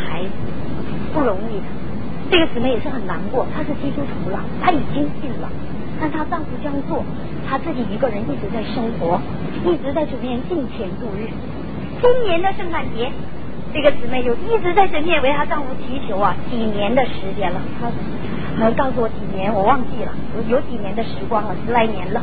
孩子，不容易的。这个姊妹也是很难过，她是基督徒了，她已经信了，但她丈夫这样做，她自己一个人一直在生活，一直在主面敬虔度日。今年的圣诞节，这个姊妹就一直在神面为她丈夫祈求啊，几年的时间了。她告诉我几年，我忘记了，有几年的时光了，10来年了。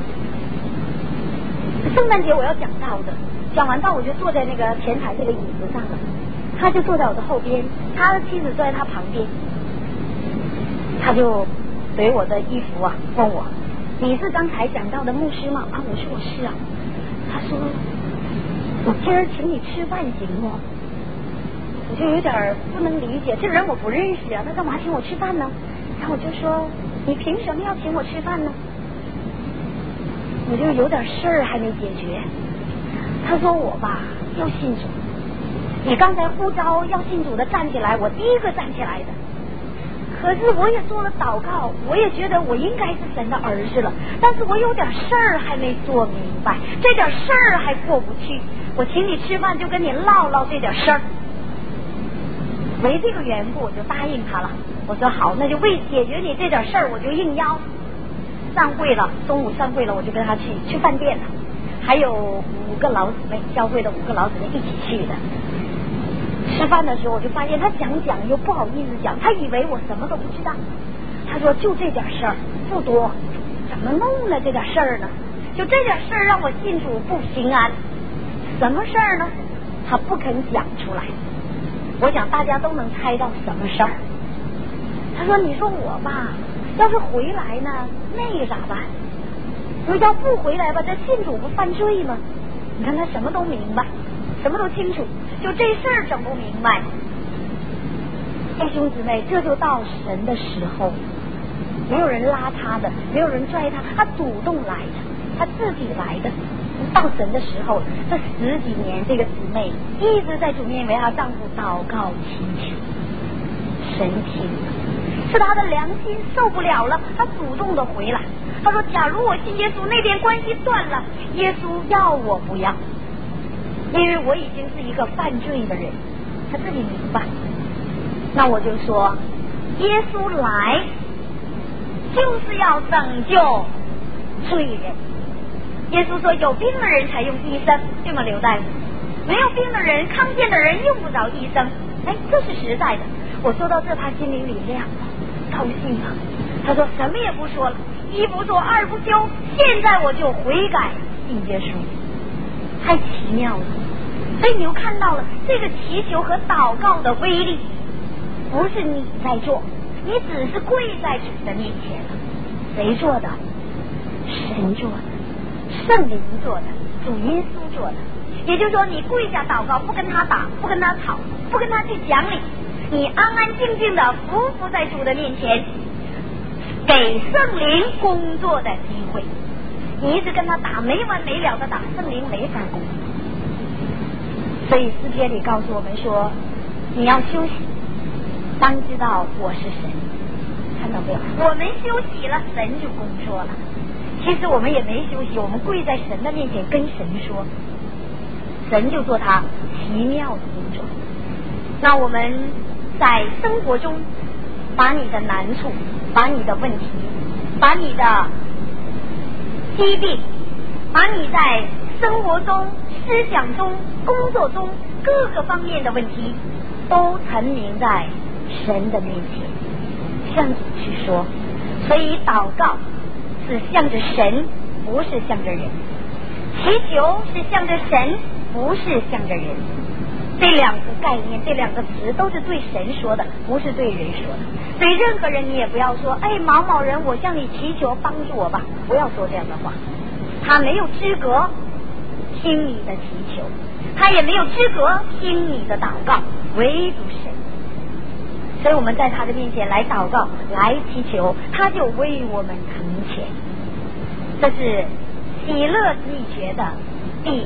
圣诞节我要讲道的，讲完道我就坐在那个前台这个椅子上了，他就坐在我的后边，他的妻子坐在他旁边，他就随我的衣服啊问我，你是刚才讲到的牧师吗？啊，我说我是啊。他说我今儿请你吃饭行吗？我就有点不能理解，这人我不认识啊，他干嘛请我吃饭呢？然后我就说你凭什么要请我吃饭呢？我就有点事儿还没解决。他说我吧要信主，你刚才呼召要信主的站起来，我第一个站起来的。可是我也做了祷告，我也觉得我应该是神的儿子了，但是我有点事儿还没做明白，这点事儿还过不去。我请你吃饭就跟你唠唠这点事儿。为这个缘故我就答应他了，我说好，那就为解决你这点事儿我就应邀。上会了，中午上会了，我就跟他去饭店了，还有5个老姊妹，教会的5个老姊妹一起去的。吃饭的时候我就发现他讲又不好意思讲，他以为我什么都不知道。他说就这点事儿不多，怎么弄呢这点事儿呢？就这点事儿让我信主不平安。什么事儿呢？他不肯讲出来。我想大家都能猜到什么事儿。他说你说我吧要是回来呢那个咋办？我要不回来吧，这信主不犯罪吗？你看他什么都明白，什么都清楚，就这事儿整不明白。弟兄姊妹，这就到神的时候，没有人拉他的，没有人拽他，他主动来的，他自己来的。到神的时候，这10几年这个姊妹一直在主面为她丈夫祷告祈求，神听了，是她的良心受不了了，她主动的回来。她说假如我信耶稣，那边关系断了，耶稣要我不要，因为我已经是一个犯罪的人，她自己明白。那我就说耶稣来就是要拯救罪人。耶稣说有病的人才用医生，对吗？刘大夫，没有病的人康健的人用不着医生。哎，这是实在的。我说到这他心里亮了，高兴了。他说什么也不说了，一不做二不休，现在我就悔改信耶稣。太奇妙了。所以你又看到了这个祈求和祷告的威力，不是你在做，你只是跪在主的面前了。谁做的？神做的，圣灵做的，主耶稣做的。也就是说你跪下祷告，不跟他打，不跟他吵，不跟他去讲理，你安安静静的匍匐在主的面前，给圣灵工作的机会。你一直跟他打，没完没了的打，圣灵没法工作。所以诗篇里告诉我们说，你要休息，当知道我是神。看到没有？我们休息了，神就工作了。其实我们也没休息，我们跪在神的面前跟神说，神就做他奇妙的工作。那我们在生活中把你的难处，把你的问题，把你的疾病，把你在生活中、思想中、工作中各个方面的问题都陈明在神的面前，向主去说。所以祷告是向着神，不是向着人；祈求是向着神，不是向着人。这2个概念，这2个词都是对神说的，不是对人说的。对任何人你也不要说，哎，某某人，我向你祈求帮助我吧，不要说这样的话。他没有资格听你的祈求，他也没有资格听你的祷告，唯独神。所以我们在他的面前来祷告，来祈求，他就为我们成全。这是喜乐秘诀的第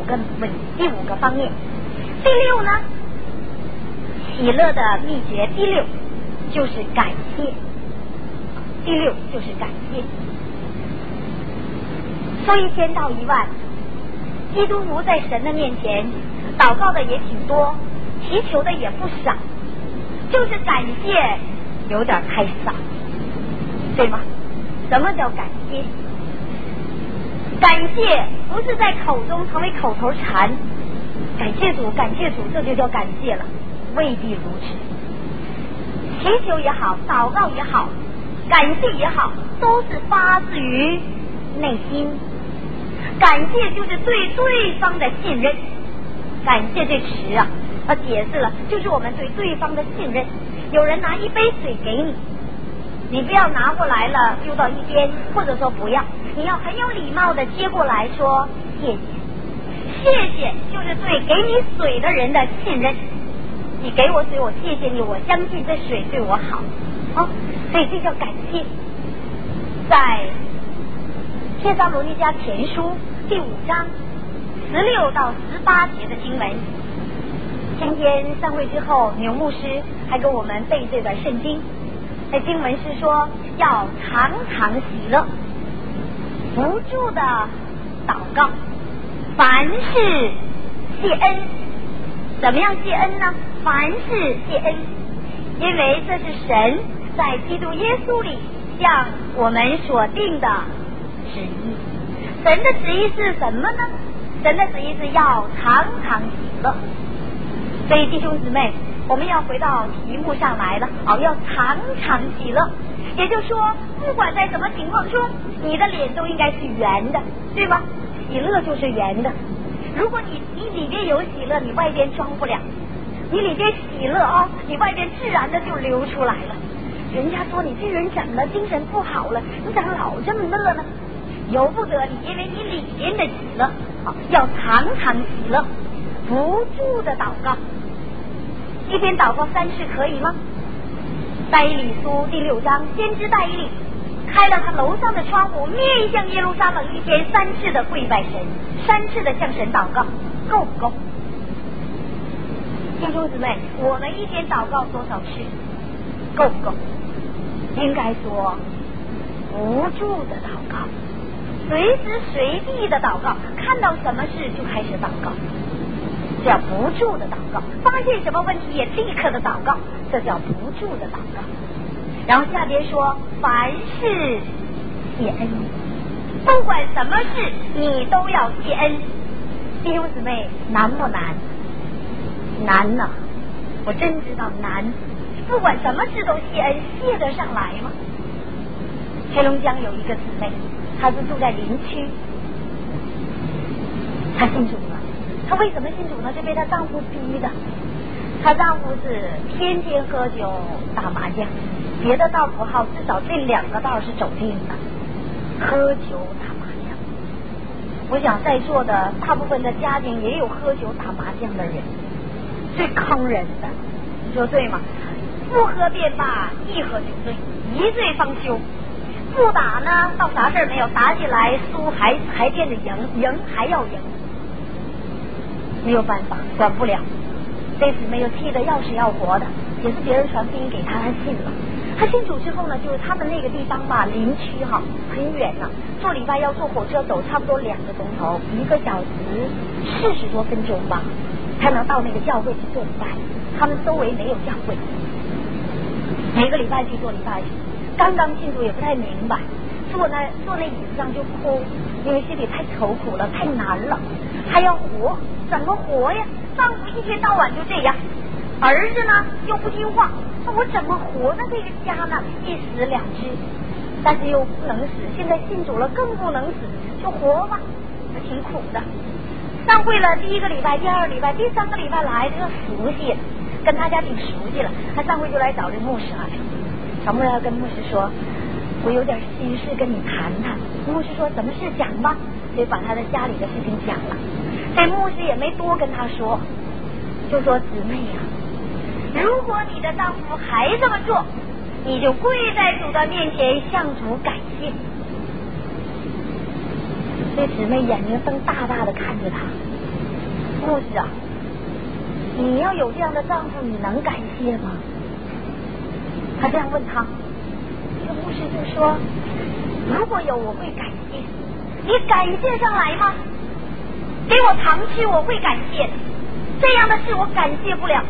5个方面。第6呢，喜乐的秘诀第6就是感谢。第6就是感谢。说1000道1万，基督徒在神的面前祷告的也挺多，祈求的也不少， 就是感谢有点太少，对吗？什么叫感谢？感谢不是在口中成为口头禅，感谢主，感谢主，这就叫感谢了，未必如此。祈求也好，祷告也好，感谢也好，都是发自于内心。感谢就是对对方的信任，感谢这词啊，他解释了，就是我们对对方的信任。有人拿一杯水给你，你不要拿过来了丢到一边，或者说不要，你要很有礼貌的接过来说谢谢。谢谢就是对给你水的人的信任，你给我水，我谢谢你，我相信这水对我好，所以这叫感谢。在帖撒罗尼迦前书第5章16到18节的经文，今天散会之后，牛牧师还给我们背这段圣经。那经文是说，要常常喜乐，不住的祷告，凡事谢恩。怎么样谢恩呢？凡事谢恩，因为这是神在基督耶稣里向我们所定的旨意。神的旨意是什么呢？神的旨意是要常常喜乐。所以弟兄姊妹，我们要回到题目上来了，要常常喜乐。也就是说，不管在什么情况中，你的脸都应该是圆的，对吗？喜乐就是圆的。如果你里边有喜乐，你外边装不了；你里边喜乐你外边自然的就流出来了。人家说你这人怎么了？精神不好了？你怎么老这么乐呢？由不得你，因为你里边的喜乐，要常常喜乐，不住的祷告。一边祷告3次可以吗？但以理书第6章，先知但以理开了他楼上的窗户，面向耶路撒冷，一天3次的跪拜神，3次的向神祷告，够不够？弟兄姊妹，我们一天祷告多少次？够不够？应该说不住的祷告，随时随地的祷告，看到什么事就开始祷告，这叫不住的祷告。发现什么问题也立刻的祷告，这叫不住的祷告。然后下边说，凡事谢恩，不管什么事你都要谢恩。弟兄姊妹，难不难？难呐，我真知道难。不管什么事都谢恩，谢得上来吗？黑龙江有一个姊妹，她是住在林区，她信主了。她为什么信主呢？是被她丈夫逼的。她丈夫是天天喝酒打麻将，别的道不好，至少这2个道是走定的，喝酒打麻将。我想在座的大部分的家庭也有喝酒打麻将的人，最坑人的，你说对吗？不喝便罢，一喝就醉，一醉方休。不打呢，倒啥事儿没有，打起来输还变得赢，赢还要赢，没有办法，管不了。这姊妹又气得要死要活的，也是别人传福音给他，他信了。他信主之后呢，就是他们那个地方吧，林区很远呢，做礼拜要坐火车走差不多2个钟头，1个小时40多分钟吧，才能到那个教会去做礼拜。他们周围没有教会，每个礼拜去做礼拜去。刚刚信主也不太明白，坐那椅子上就哭，因为心里太愁苦了，太难了，还要活，怎么活呀？丈夫一天到晚就这样，儿子呢又不听话，那我怎么活呢？这个家呢一死2只，但是又不能死，现在信主了更不能死，就活吧，那挺苦的。上会了第1个礼拜，第2个礼拜，第3个礼拜来这个熟悉了，跟大家挺熟悉了，他上回就来找这牧师来了。小牧要跟牧师说，我有点心事跟你谈谈。牧师说什么事讲吧，所以把他的家里的事情讲了。这牧师也没多跟他说，就说姊妹呀，如果你的丈夫还这么做，你就跪在主的面前向主感谢。这姊妹眼睛瞪大大的看着他，牧师啊，你要有这样的丈夫，你能感谢吗？他这样问他，这个牧师就说，如果有我会感谢，你感谢上来吗？给我糖吃我会感谢的，这样的事我感谢不了。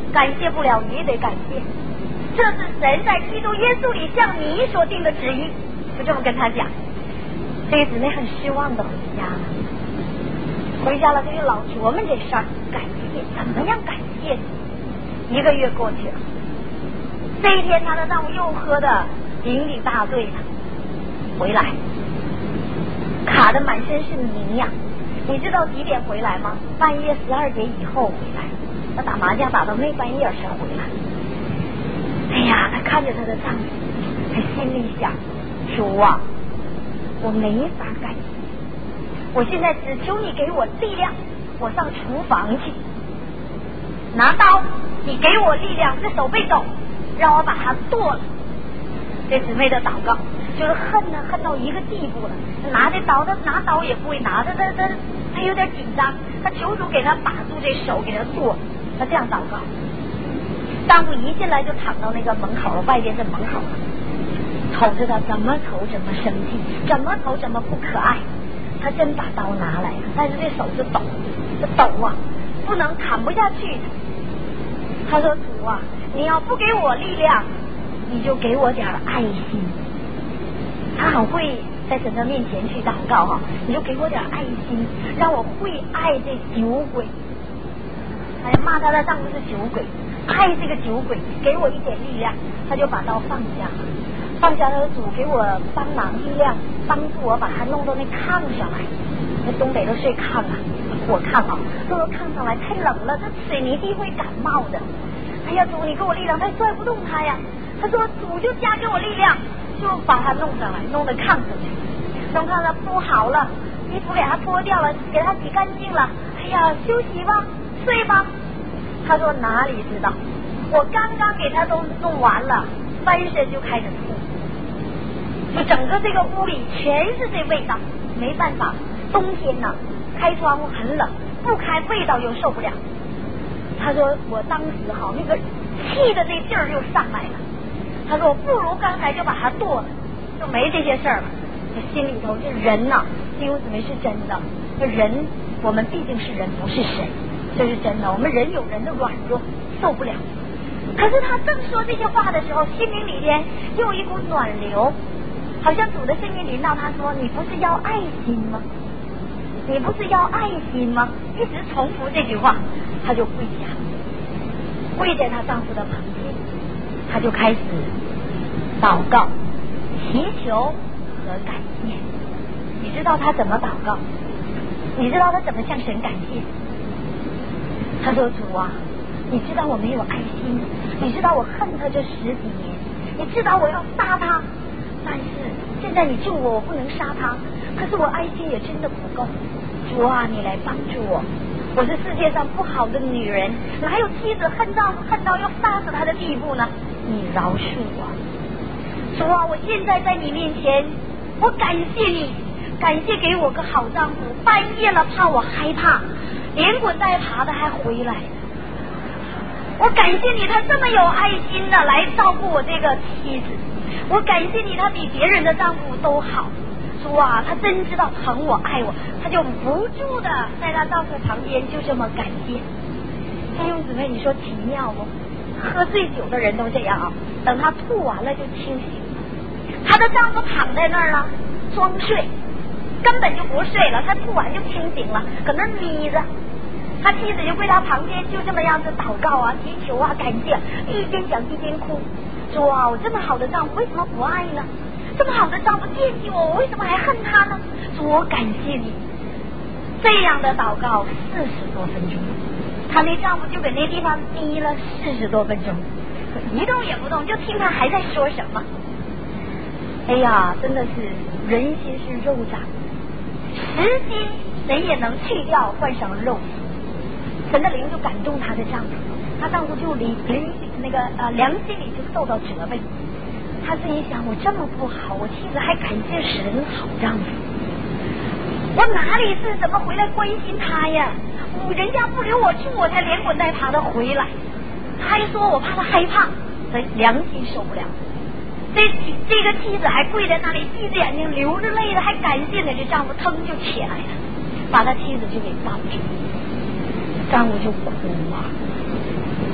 感谢不了，你得感谢，这是神在基督耶稣里向你所定的旨意。就这么跟他讲。这个姊妹很失望的回家了，他就老琢磨这事儿，感谢怎么样感谢。1个月过去了，这一天她的丈夫又喝的酩酊大醉了，回来卡得满身是泥呀。你知道几点回来吗？半夜12点以后回来，她打麻将打到那半夜才回来。哎呀，她看着她的丈夫，她心里想，主啊，我没法感谢，我现在只求你给我力量，我上厨房去拿刀，你给我力量，这手背抖，让我把它剁了。这姊妹的祷告就是恨到一个地步了，拿刀也不会拿，他有点紧张，他求主给他把住这手，给他剁。他这样祷告，丈夫一进来就躺到那个门口，外边是门口，瞅着他怎么瞅怎么生气，怎么瞅怎么不可爱。他真把刀拿来了，但是这手就抖，这抖啊，不能砍不下去。他说主啊，你要不给我力量，你就给我点爱心。他很会在神的面前去祷告哈，你就给我点爱心，让我会爱这酒鬼。他就骂他的丈夫是酒鬼，爱这个酒鬼，给我一点力量。他就把刀放下，他的主给我帮忙力量，帮助我把他弄到那炕上来。那东北都睡炕啊，火炕啊，弄到炕上来太冷了，这水泥地会感冒的。哎呀，主你给我力量，他拽不动他呀。他说主就加给我力量，就把他弄上来，弄到炕上去，弄炕上铺好了，衣服给他脱掉了，给他洗干净了。哎呀，休息吧，睡吧。他说哪里知道，我刚刚给他都弄完了，翻身就开始吐，就整个这个屋里全是这味道。没办法，冬天呢，开窗户很冷，不开味道又受不了。他说我当时好那个气的那劲儿又上来了。他说我不如刚才就把它剁了，就没这些事儿了。这心里头这人呐，弟兄姊妹是真的，这人我们毕竟是人，不是神，这是真的。我们人有人的软弱，受不了。可是他正说这些话的时候，心灵里边又有一股暖流，好像主的声音临到他说，你不是要爱心吗？你不是要爱心吗？一直重复这句话。他就跪下，跪在她丈夫的旁边，他就开始祷告、祈求和感谢。你知道他怎么祷告？你知道他怎么向神感谢？他说主啊，你知道我没有爱心，你知道我恨他这10几年，你知道我要杀他，但是现在你救我，我不能杀他，可是我爱心也真的不够。主啊，你来帮助我，我是世界上不好的女人，哪有妻子恨到要杀死他的地步呢？你饶恕我。主啊，我现在在你面前，我感谢你，感谢给我个好丈夫，半夜了怕我害怕，连滚带爬的还回来。我感谢你，他这么有爱心的来照顾我这个妻子，我感谢你，他比别人的丈夫都好。主啊，他真知道疼我爱我，他就不住的在他丈夫旁边就这么感谢。弟兄姊妹，你说奇妙不？喝醉酒的人都这样啊，等他吐完了就清醒了。她的丈夫躺在那儿呢，装睡，根本就不睡了，他吐完就清醒了，搁那眯着。他妻子就跪他旁边，就这么样子祷告啊、祈求啊、感谢，一边讲一边哭。主啊，我这么好的丈夫为什么不爱呢？这么好的丈夫惦记我，我为什么还恨他呢？主，我感谢你。这样的祷告40多分钟，她那丈夫就搁那地方眯了40多分钟，一动也不动，就听他还在说什么。哎呀，真的是人心是肉长，实心神也能去掉，换上肉心。神的灵就感动她的丈夫，她丈夫就良心里就受到责备。他自己想，我这么不好，我妻子还感谢神好丈夫，我哪里是怎么回来关心他呀？人家不留我住，我才连滚带爬的回来。他还说我怕他害怕，所以良心受不了。这个妻子还跪在那里，闭着眼睛流着泪的，还感谢呢。这丈夫腾就起来了，把他妻子就给抱住，丈夫就哭啊，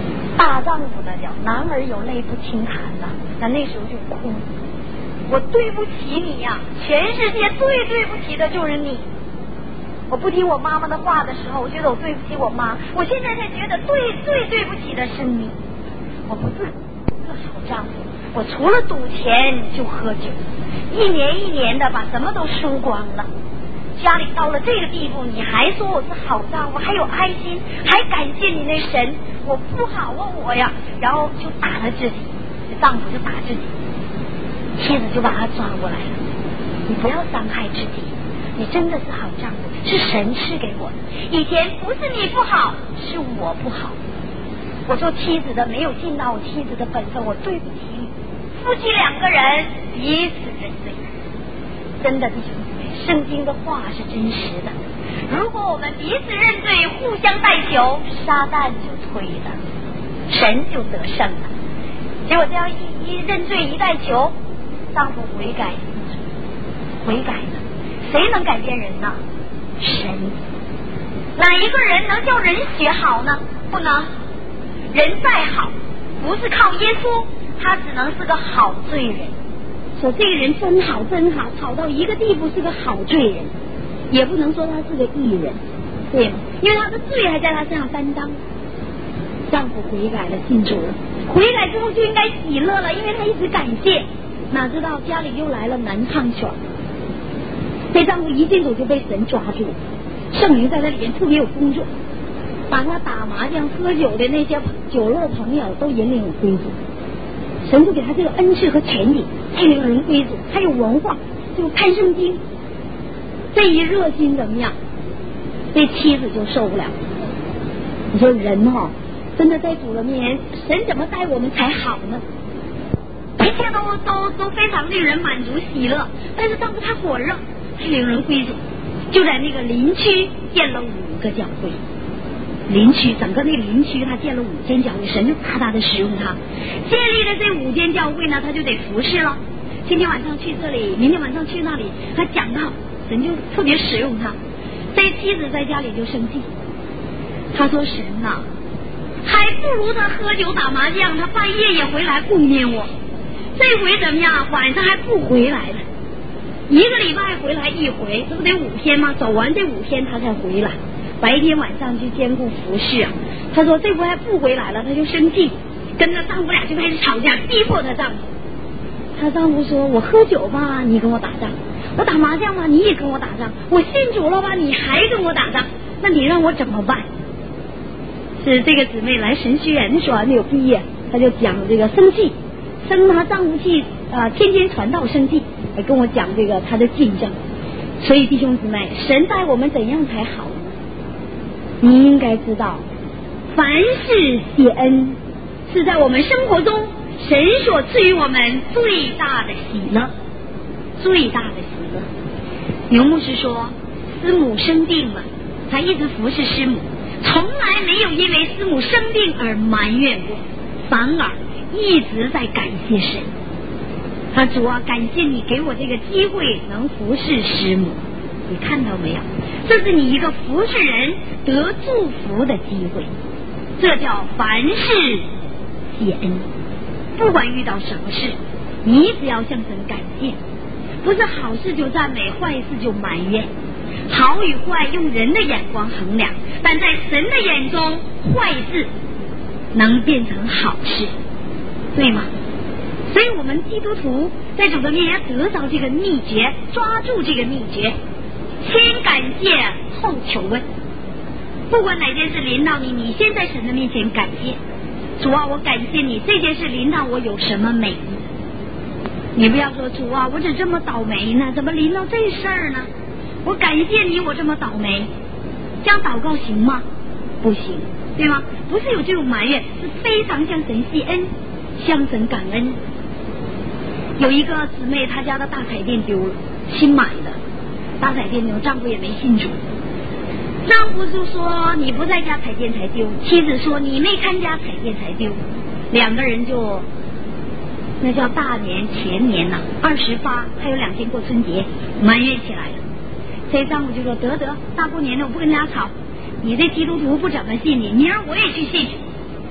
大丈夫的叫男儿有泪不轻弹呐，那时候就哭，我对不起你呀，全世界最对不起的就是你。我不听我妈妈的话的时候，我觉得我对不起我妈，我现在才觉得最对不起的是你。我不是好丈夫，我除了赌钱就喝酒，一年一年的把什么都输光了。家里到了这个地步，你还说我是好丈夫，还有爱心，还感谢你那神，我不好啊我呀，然后就打了自己，丈夫就打自己，妻子就把他抓过来了，你不要伤害自己，你真的是好丈夫，是神赐给我的，以前不是你不好，是我不好，我做妻子的没有尽到我妻子的本分，我对不起你。夫妻两个人彼此认罪，真的弟兄姊妹，圣经的话是真实的，如果我们彼此认罪，互相代求，撒旦就退了，神就得胜了。结果这样一认罪一代求，丈夫悔改了，谁能改变人呢？神。哪一个人能叫人学好呢？不能。人再好，不是靠耶稣，他只能是个好罪人。说这个人真好，好到一个地步是个好罪人，也不能说他是个义人，对吗？因为他的罪还在他身上担当。丈夫悔改了，信主了，悔改之后就应该喜乐了，因为他一直感谢，哪知道家里又来了男唱犬。这丈夫一进主就被神抓住，圣灵在那里面特别有工作，把他打麻将喝酒的那些酒肉朋友都引领归主，神就给他这个恩赐和权利，引领人归主，还有文化，就看圣经，这一热心怎么样？这妻子就受不了。你说人真的在主的面前，神怎么待我们才好呢？一切都非常令人满足喜乐，但是当时他火热，他领人归主，就在那个林区建了5个教会。林区整个那个林区他建了5间教会，神就大大的使用他，建立了这5间教会呢，他就得服侍了，今天晚上去这里，明天晚上去那里，他讲到神就特别使用他。这妻子在家里就生气，他说神啊，还不如他喝酒打麻将，他半夜也回来顾念我，这回怎么样？晚上还不回来了，1个礼拜回来1回，这不得5天吗？走完这5天他才回来，白天晚上去兼顾服侍啊。他说这回还不回来了，他就生气，跟他丈夫俩就开始吵架，逼迫他丈夫。他丈夫说，我喝酒吧你跟我打仗，我打麻将吧你也跟我打仗，我信主了吧你还跟我打仗，那你让我怎么办？是这个姊妹来神学院的时候还没有毕业，她就讲这个生气，生她丈夫气天天传道生气，跟我讲这个她的见证。所以弟兄姊妹，神待我们怎样才好呢？你应该知道，凡事谢恩是在我们生活中神所赐予我们最大的喜乐，最大的喜乐。牛牧师说，师母生病了，他一直服侍师母，从来没有因为师母生病而埋怨过，反而一直在感谢神。他主啊，感谢你给我这个机会能服侍师母。你看到没有？这是你一个服侍人得祝福的机会，这叫凡事谢恩。不管遇到什么事，你只要向神感谢，不是好事就赞美，坏事就埋怨。好与坏用人的眼光衡量，但在神的眼中，坏事能变成好事，对吗？所以我们基督徒在主的面前得到这个秘诀，抓住这个秘诀，先感谢后求问。不管哪件事临到你，你先在神的面前感谢，主啊，我感谢你，这件事临到我有什么美意？你不要说主啊，我怎这么倒霉呢？怎么临到这事儿呢？我感谢你，我这么倒霉，这样祷告行吗？不行，对吗？不是有这种埋怨，是非常向神谢恩，向神感恩。有一个姊妹，她家的大彩电丢了，新买的大彩电丢，丈夫也没信主。丈夫就说你不在家彩电才丢，妻子说你没看家彩电才丢，两个人就那叫大年前年呐，28还有2天过春节，埋怨起来了。这丈夫就说得大过年的我不跟人家吵，你这基督徒不怎么信你，明儿我也去信。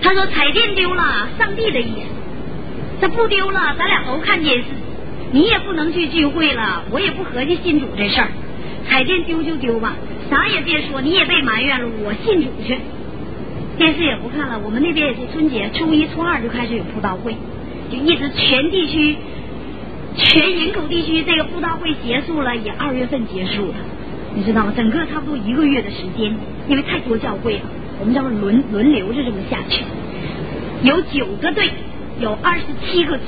他说彩电丢了，上帝的意思，这不丢了，咱俩都看电视，你也不能去聚会了，我也不合计信主这事儿，彩电丢就丢吧，啥也别说，你也被埋怨了，我信主去。电视也不看了，我们那边也是春节初一初二就开始有布道会，就一直全地区全营口地区这个布道会结束了，也2月份结束了，你知道吗？整个差不多1个月的时间，因为太多教会了，我们叫轮流着这么下去，有9个队，有27个组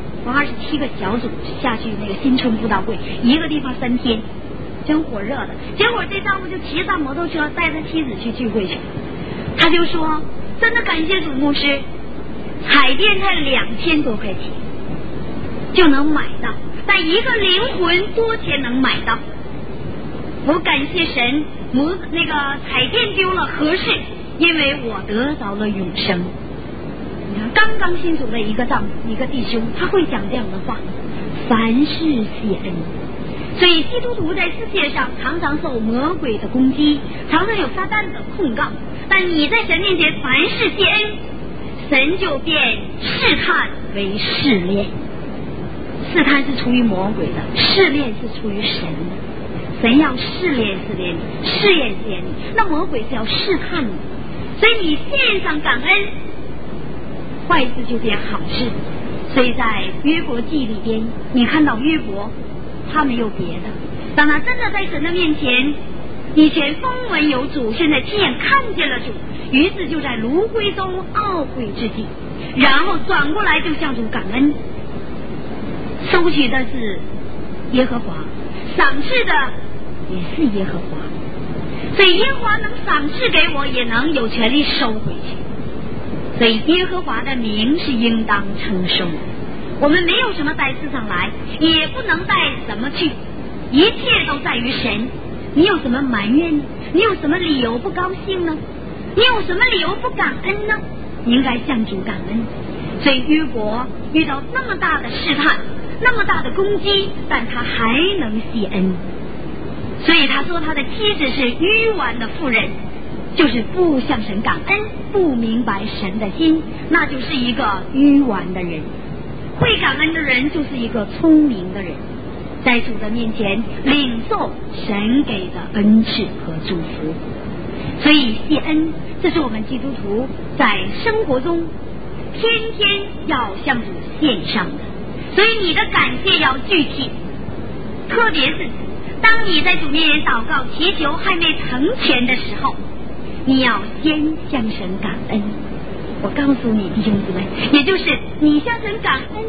，27个小组下去那个新春布道会，一个地方3天，真火热的。结果这丈夫就骑上摩托车带他妻子去聚会去，他就说真的感谢主牧师，彩电才2000多块钱就能买到，但一个灵魂多钱能买到？我感谢神，那个彩电丢了合适，因为我得着了永生。你看刚刚信主的一个弟兄，他会讲这样的话，凡事谢恩。所以基督徒在世界上常常受魔鬼的攻击，常常有撒旦的控告，但你在神面前凡事谢恩，神就变试探为试炼。试探是出于魔鬼的，试炼是出于神的。神要试验你，试验你，那魔鬼是要试探你，所以你献上感恩，坏事就变好事。所以在约伯记里边，你看到约伯他没有别的，当他真的在神的面前，以前风闻有主，现在亲眼看见了主，于是就在炉灰中懊悔之地，然后转过来就向主感恩。收取的是耶和华，赏赐的也是耶和华，所以耶和华能赏赐给我，也能有权利收回去，所以耶和华的名是应当称颂。我们没有什么带世上来，也不能带什么去，一切都在于神。你有什么埋怨呢？你有什么理由不高兴呢？你有什么理由不感恩呢？你应该向主感恩。所以约伯遇到那么大的试探，那么大的攻击，但他还能谢恩。所以他说他的妻子是愚顽的妇人，就是不向神感恩，不明白神的心，那就是一个愚顽的人。会感恩的人就是一个聪明的人，在主的面前领受神给的恩赐和祝福。所以谢恩，这是我们基督徒在生活中天天要向主献上的。所以你的感谢要具体，特别是当你在主面前祷告祈求还没成全的时候，你要先向神感恩。我告诉你弟兄姊妹，也就是你向神感恩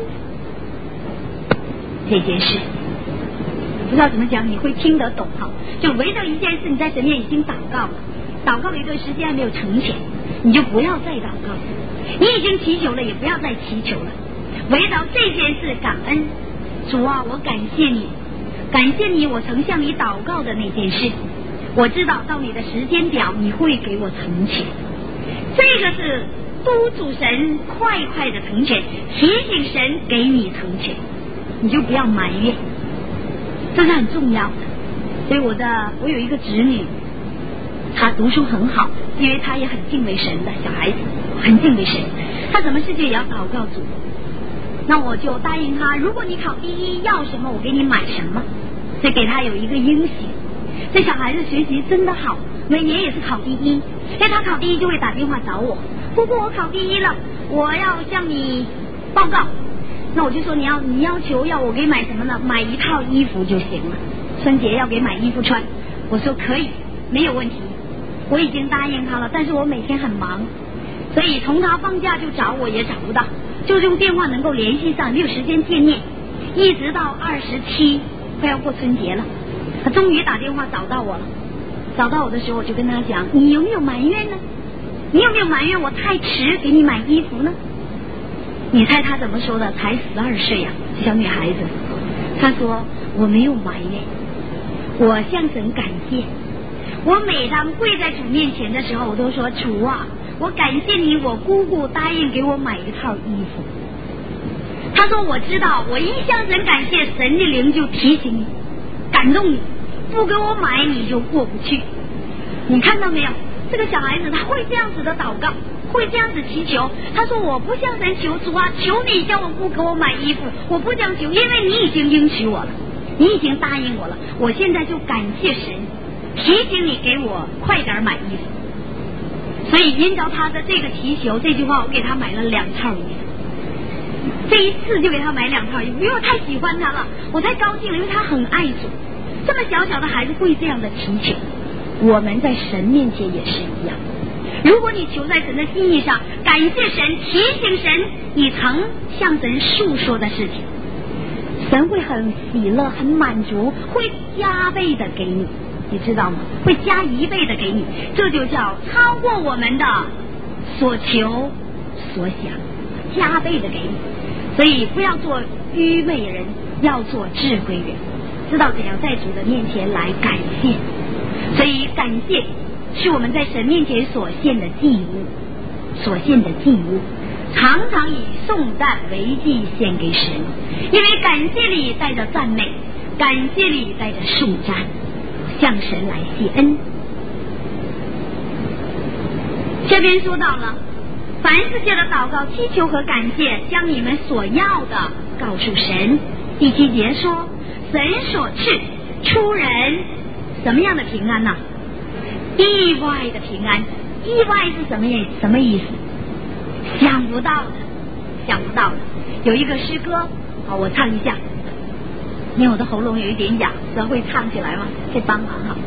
这件事，不知道怎么讲，你会听得懂哈。就围着一件事，你在神面已经祷告了，祷告了一段时间还没有成全，你就不要再祷告了。你已经祈求了，也不要再祈求了。围绕这件事感恩，主啊，我感谢你，感谢你，我曾向你祷告的那件事，我知道到你的时间表你会给我成全。这个是督促神快快的成全，提醒神给你成全，你就不要埋怨，这是很重要的。所以我有一个侄女，她读书很好，因为她也很敬畏神的小孩子，很敬畏神，她什么事情也要祷告主。那我就答应她，如果你考第一，要什么我给你买什么，所以给她有一个应许。这小孩子学习真的好，每年也是考第一，因为他考第一就会打电话找我，姑姑我考第一了，我要向你报告。那我就说你要求要我给买什么呢？买一套衣服就行了，春节要给买衣服穿。我说可以，没有问题，我已经答应他了，但是我每天很忙，所以从他放假就找我也找不到，就用电话能够联系上，没有时间见面，一直到27快要过春节了，他终于打电话找到我了。找到我的时候我就跟他讲，你有没有埋怨呢？你有没有埋怨我太迟给你买衣服呢？你猜他怎么说的？才12岁呀，这小女孩子。她说我没有埋怨，我向神感谢。我每当跪在主面前的时候，我都说主啊，我感谢你，我姑姑答应给我买一套衣服。她说我知道，我一向神感谢，神的灵就提醒你，感动你，不给我买你就过不去。你看到没有？这个小孩子他会这样子的祷告， 会这样子祈求。他说我不向神求，主啊，求你叫我不给我买衣服，我不这样求，因为你已经应许我了，你已经答应我了，我现在就感谢神，提醒你给我快点买衣服。所以因着他的这个祈求，这句话我给他买了2套衣服，这一次就给他买2套衣服，因为我太喜欢他了，我太高兴了，因为他很爱主。这么小小的孩子会这样的祈求，我们在神面前也是一样。如果你求在神的心意上，感谢神，提醒神你曾向神诉说的事情，神会很喜乐，很满足，会加倍的给你，你知道吗？会加1倍的给你，这就叫超过我们的所求所想，加倍的给你。所以不要做愚昧人，要做智慧人，知道怎样在主的面前来感谢。所以感谢是我们在神面前所献的祭物，常常以颂赞为祭献给神，因为感谢里带着赞美，感谢里带着颂赞，向神来谢恩。这边说到了凡世界的祷告、祈求和感谢，将你们所要的告诉神。第7节说，神所赐出人什么样的平安呢？意外的平安。意外是什么意思？想不到的。有一个诗歌，我唱一下，因为我的喉咙有一点哑，只要会唱起来吗？可以帮忙哈。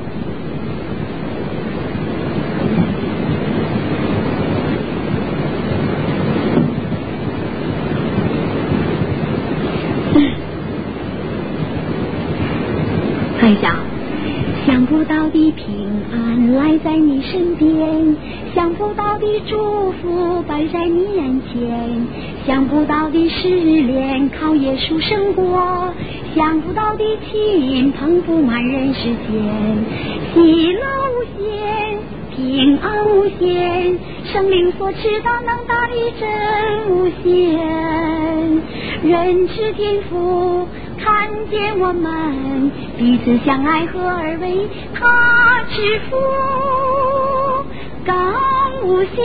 看一下，想不到的平安来在你身边，想不到的祝福摆在你眼前，想不到的试炼靠耶稣胜过，想不到的亲朋布满人世间，喜乐无限，平安无限，圣灵所赐大能大力真无限，人知天赋看见我们彼此相爱，合而为他赐福更无限。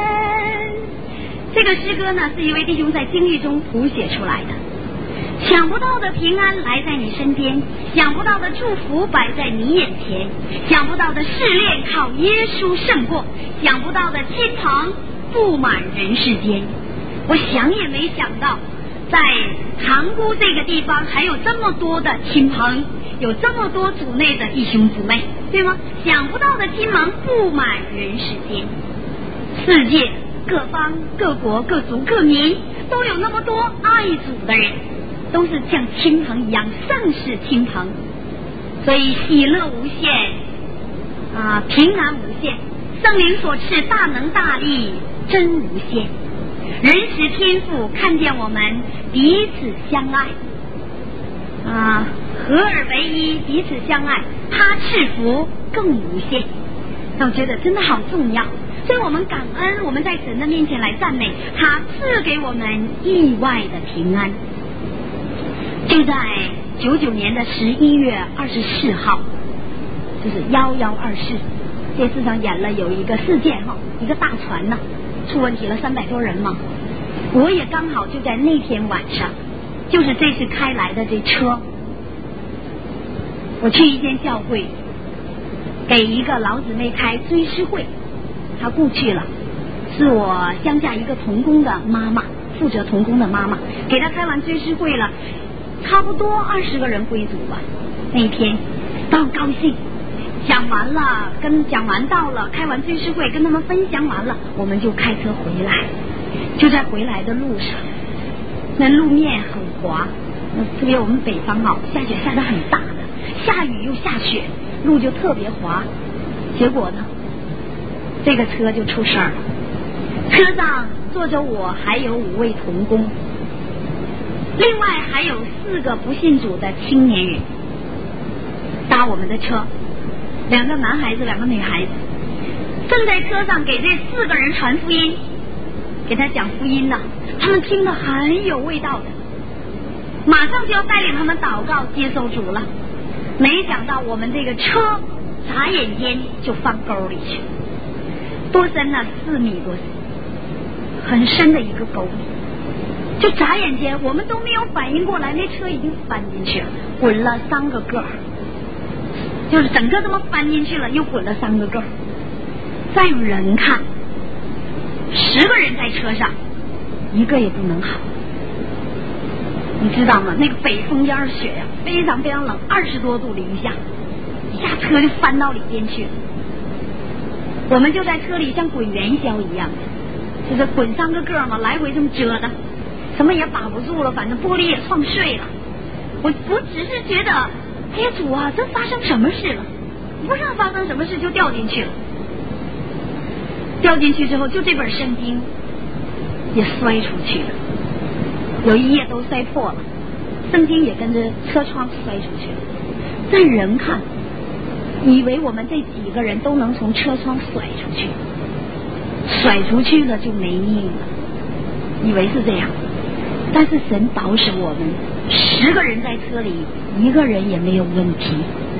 这个诗歌呢，是一位弟兄在经历中谱写出来的。想不到的平安来在你身边，想不到的祝福摆在你眼前，想不到的试炼靠耶稣胜过，想不到的亲朋布满人世间。我想也没想到，在塘沽这个地方还有这么多的亲朋，有这么多组内的弟兄姊妹，对吗？想不到的亲朋布满人世间，世界各方各国各族各民都有那么多爱主的人，都是像亲朋一样，甚是亲朋。所以喜乐无限平安无限，圣灵所赐大能大力真无限，人使天父看见我们彼此相爱合而为一，彼此相爱，他赐福更无限。那我觉得真的好重要，所以我们感恩，我们在神的面前来赞美他赐给我们意外的平安。就在99年的11月24号，就是1124，电视上演了有一个事件一个大船出问题了，300多人嘛。我也刚好就在那天晚上，就是这次开来的这车，我去一间教会给一个老姊妹开追思会，她过去了，是我乡下一个同工的妈妈，负责同工的妈妈，给她开完追思会了，差不多20个人归主吧。那一天都很高兴，讲完了，讲完到了，开完追思会跟他们分享完了，我们就开车回来。就在回来的路上，那路面很滑，特别我们北方下雪下得很大的，下雨又下雪，路就特别滑。结果呢，这个车就出事了，车上坐着我还有5位同工，另外还有4个不信主的青年人搭我们的车，2个男孩子2个女孩子，正在车上给这4个人传福音，给他讲福音他们听得很有味道的，马上就要带领他们祷告接受主了。没想到我们这个车眨眼间就放沟里去，多深呢？4米多深， 很深的一个沟里，就眨眼间我们都没有反应过来，那车已经翻进去了，滚了3个个，就是整个这么翻进去了，又滚了3个个。再用人看，10个人在车上，1个也不能好。你知道吗？那个北风加上雪呀，非常非常冷，20多度零下，一下车就翻到里边去了。我们就在车里像滚元宵一样，就是滚3个个嘛，来回这么折腾，什么也把不住了，反正玻璃也撞碎了。我只是觉得，哎呀主啊，这发生什么事了？不知道发生什么事就掉进去了。掉进去之后，就这本圣经也摔出去了，有一页都摔破了，圣经也跟着车窗摔出去了。但人看，以为我们这几个人都能从车窗甩出去，甩出去了就没命了，以为是这样。但是神保守我们，10个人在车里，1个人也没有问题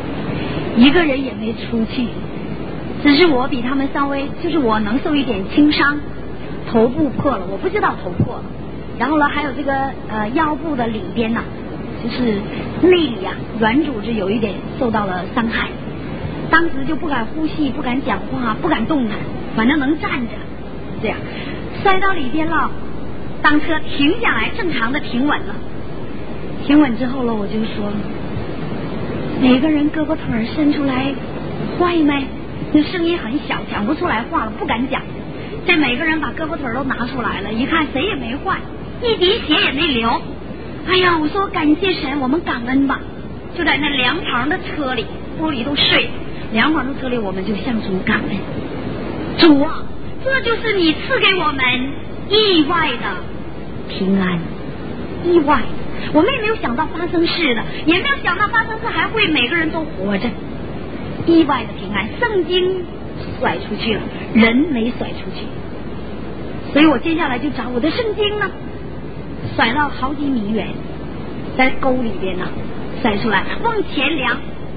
，1个人也没出去，只是我比他们稍微，就是我能受一点轻伤，头部破了，我不知道头破了，然后呢还有这个腰部的里边呢，就是内里啊软组织有一点受到了伤害，当时就不敢呼吸，不敢讲话，不敢动弹，反正能站着，这样摔到里边了。当车停下来，正常的停稳了，停稳之后了，我就说每个人胳膊腿伸出来坏没？那声音很小，讲不出来话了，不敢讲。这每个人把胳膊腿都拿出来了，一看谁也没坏，一滴血也没流。哎呀，我说感谢神，我们感恩吧。就在那2旁的车里，玻璃都碎了，2旁的车里我们就向主感恩。主啊，这就是你赐给我们意外的平安，意外的，我们也没有想到发生事的，也没有想到发生事还会每个人都活着，意外的平安。圣经甩出去了，人没甩出去，所以我接下来就找我的圣经呢，甩到好几米远，在沟里边呢甩出来，往前量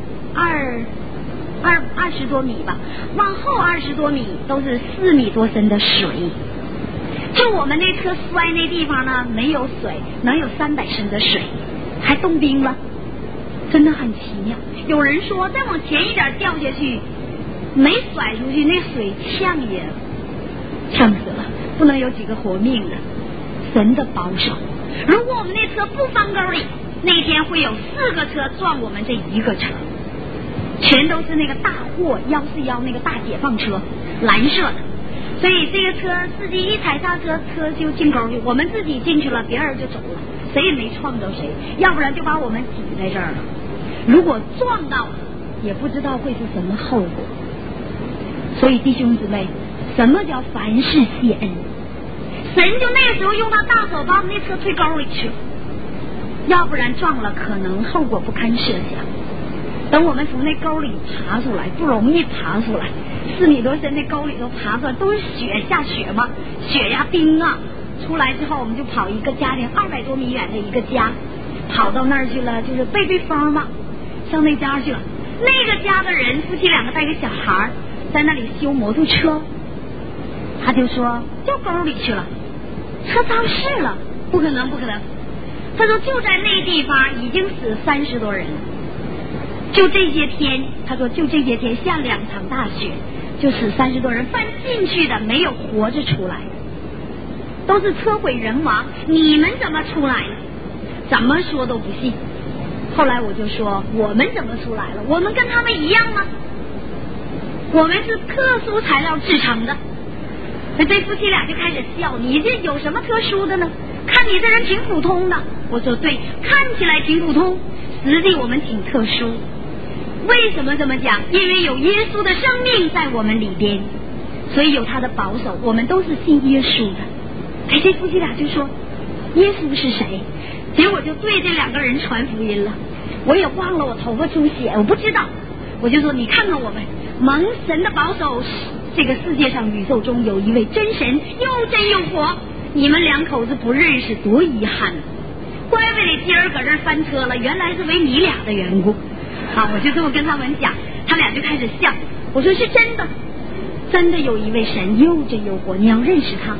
20多米吧，往后20多米都是4米多深的水。就我们那车摔那地方呢，没有水，能有300升的水，还冻冰了，真的很奇妙。有人说再往前一点掉下去，没甩出去，那水呛也呛死了，不能有几个活命的。神的保守，如果我们那车不翻沟里，那天会有4个车撞我们这1个车，全都是那个大货141那个大解放车，蓝色的。所以这个车司机一踩刹车，车就进沟里，我们自己进去了，别人就走了，谁也没撞着谁，要不然就把我们挤在这儿了。如果撞到了，也不知道会是什么后果。所以弟兄姊妹，什么叫凡事谢恩？神就那个时候用他大手把我们那车推沟里去了，要不然撞了可能后果不堪设想。等我们从那沟里爬出来，不容易爬出来，4米多深那沟里头爬出来，都是雪，下雪嘛，雪呀冰啊。出来之后我们就跑一个家庭200多米远的一个家，跑到那儿去了，就是背风嘛，上那家去了。那个家的人夫妻2个带个小孩在那里修摩托车，他就说掉沟里去了，车肇事了，不可能。他说就在那地方已经死30多人了，就这些天，他说就这些天下2场大雪，就死30多人，翻进去的没有活着出来，都是车毁人亡，你们怎么出来了？怎么说都不信。后来我就说我们怎么出来了？我们跟他们一样吗？我们是特殊材料制成的。那这夫妻俩就开始笑，你这有什么特殊的呢？看你这人挺普通的。我说对，看起来挺普通，实际我们挺特殊。为什么这么讲？因为有耶稣的生命在我们里边，所以有他的保守，我们都是信耶稣的。哎，这夫妻俩就说耶稣是谁？结果就对这2个人传福音了。我也忘了我头发出血，我不知道。我就说你看看我们蒙神的保守，这个世界上宇宙中有一位真神，又真又活，你们2口子不认识，多遗憾。怪不得今儿搁这儿翻车了，原来是为你俩的缘故啊！我就这么跟他们讲，他俩就开始笑。我说是真的，真的有一位神又真又活，你要认识他。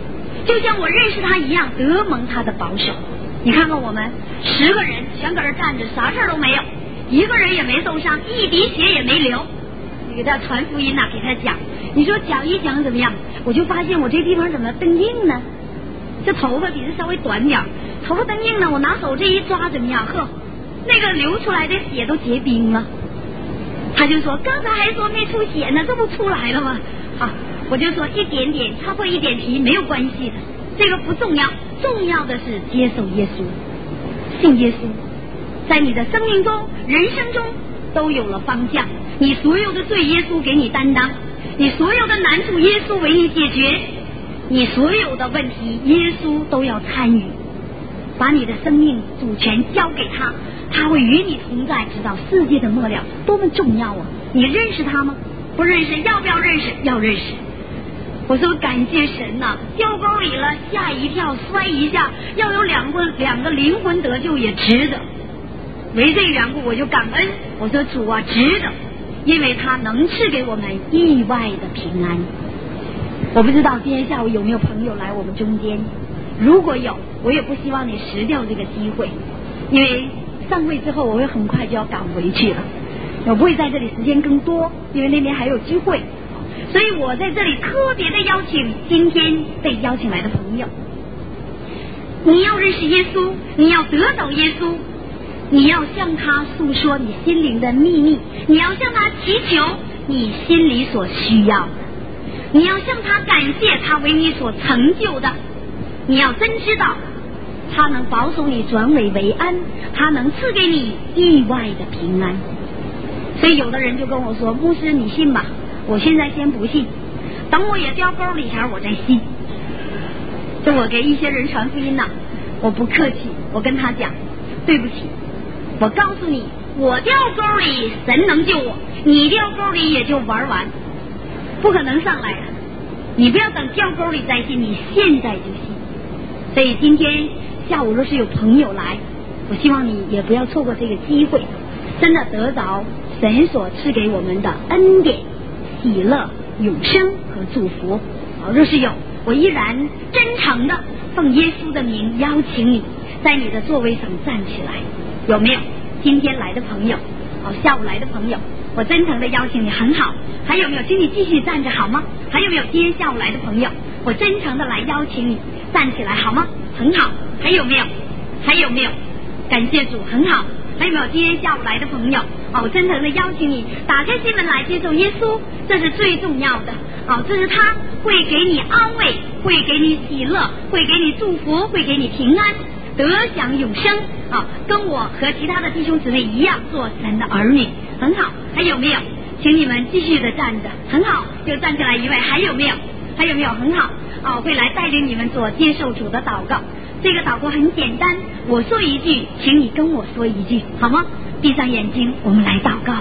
就像我认识他一样，得蒙他的保守。你看看我们10个人全搁这站着，啥事都没有，一个人也没受伤，一滴血也没流。你给他传福音给他讲，你说讲一讲怎么样？我就发现我这地方怎么灯硬呢？这头发比这稍微短点，头发灯硬呢，我拿手这一抓怎么样？呵，那个流出来的血都结冰了。他就说刚才还说没出血呢，这不出来了吗？好，我就说一点点擦破一点皮没有关系的，这个不重要，重要的是接受耶稣，信耶稣，在你的生命中人生中都有了方向，你所有的罪耶稣给你担当，你所有的难处耶稣为你解决，你所有的问题耶稣都要参与，把你的生命主权交给他，他会与你同在直到世界的末了。多么重要啊！你认识他吗？不认识，要不要认识？要认识。我说感谢神呐，掉沟里了吓一跳，摔一下，要有两个灵魂得救也值得。为这缘故我就感恩，我说主啊，值得，因为他能赐给我们意外的平安。我不知道今天下午有没有朋友来我们中间，如果有，我也不希望你失掉这个机会，因为上会之后我会很快就要赶回去了，我不会在这里时间更多，因为那边还有机会，所以我在这里特别的邀请今天被邀请来的朋友，你要认识耶稣，你要得到耶稣，你要向他诉说你心灵的秘密，你要向他祈求你心里所需要的，你要向他感谢他为你所成就的，你要真知道他能保守你转危为安，他能赐给你意外的平安。所以有的人就跟我说，牧师你信吧，我现在先不信，等我也掉沟里前我再信。这我给一些人传福音我不客气，我跟他讲，对不起，我告诉你，我掉沟里神能救我，你掉沟里也就玩完，不可能上来的。你不要等掉沟里再信，你现在就信。所以今天下午若是有朋友来，我希望你也不要错过这个机会，真的得着神所赐给我们的恩典、喜乐、永生和祝福。若是有，我依然真诚的奉耶稣的名邀请你在你的座位上站起来。有没有今天来的朋友？下午来的朋友，我真诚的邀请你，很好。还有没有？请你继续站着好吗？还有没有今天下午来的朋友？我真诚的来邀请你站起来好吗？很好。还有没有？还有没有？感谢主，很好。还有没有今天下午来的朋友？我真诚的邀请你打开心门来接受耶稣，这是最重要的。这是他会给你安慰，会给你喜乐，会给你祝福，会给你平安，得享永生跟我和其他的弟兄姊妹一样做神的儿女，很好。还有没有？请你们继续的站着，很好，又站起来一位。还有没有？还有没有？很好。我会来带领你们做接受主的祷告。这个祷告很简单，我说一句，请你跟我说一句，好吗？闭上眼睛，我们来祷告。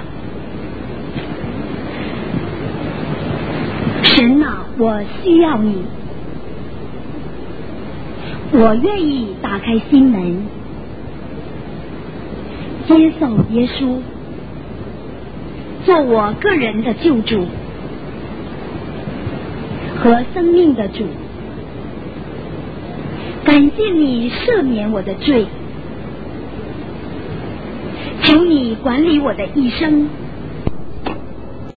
神啊，我需要你，我愿意打开心门，接受耶稣做我个人的救主和生命的主。感谢你赦免我的罪，求你管理我的一生，